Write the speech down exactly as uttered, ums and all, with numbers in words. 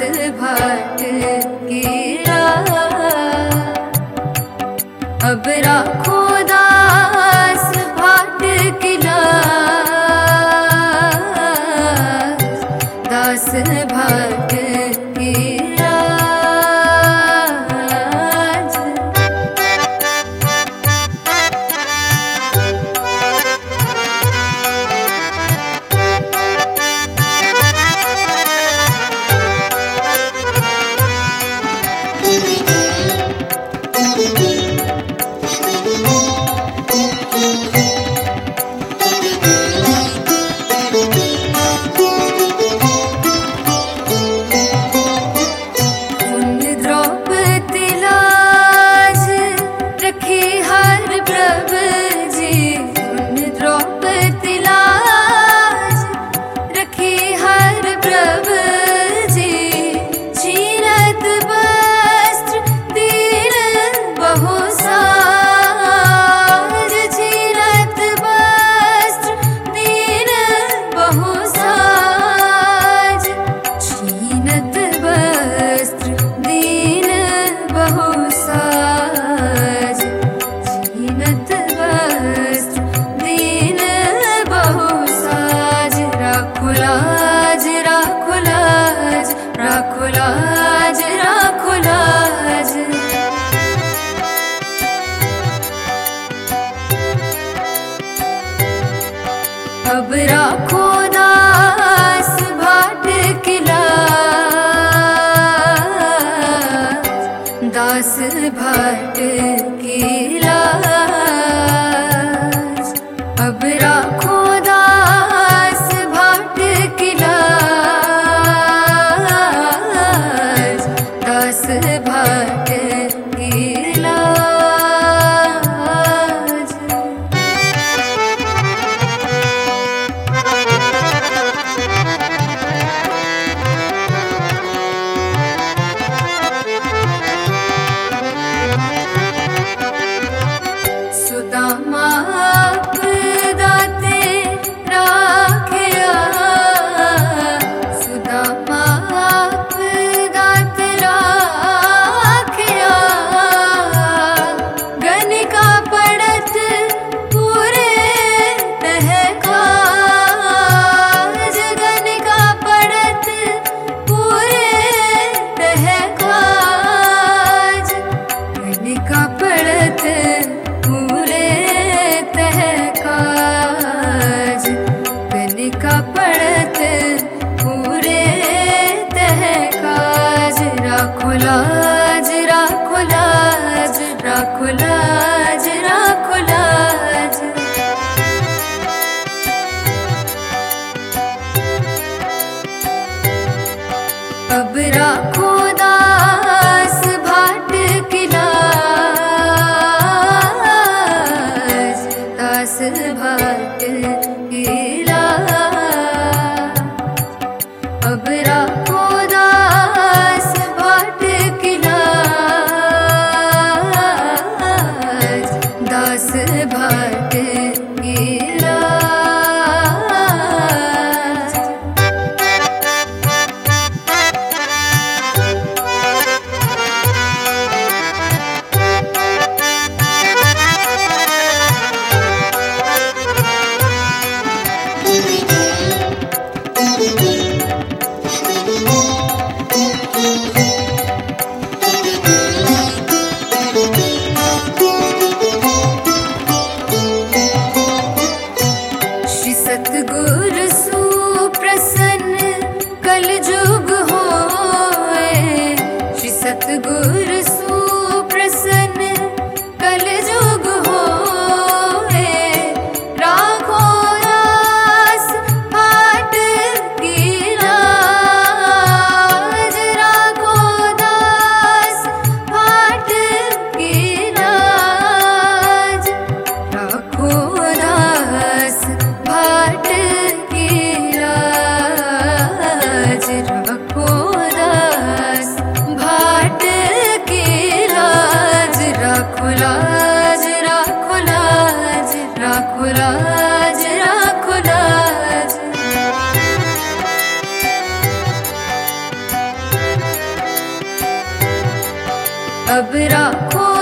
भाट की राह। अब राखो दास भाट की लाज, दास भाट की अब राखो दास भाट की लाज, दास भाट की लाज। अब राखो दास भाट की लाज, दास भाट की लाज। लाज राखो लाज, राखो लाज, राखो लाज। अब राखो दास भाट की लाज, दास भाट की लाज। अब राखो दास भाट की लाज, दास भाट की लाज। सतगुरु सुप्रसन्न कल जुग होए, श्री सतगुरु सुप्रसन्न कल जुग होए। राखो दास भाट की लाज, राखो दास भाट की लाज। राखो दास भाट की लाज, राखो दास भाट की लाज। राखो लाज, राखो लाज, राखो लाज, राखो लाज। अब राखो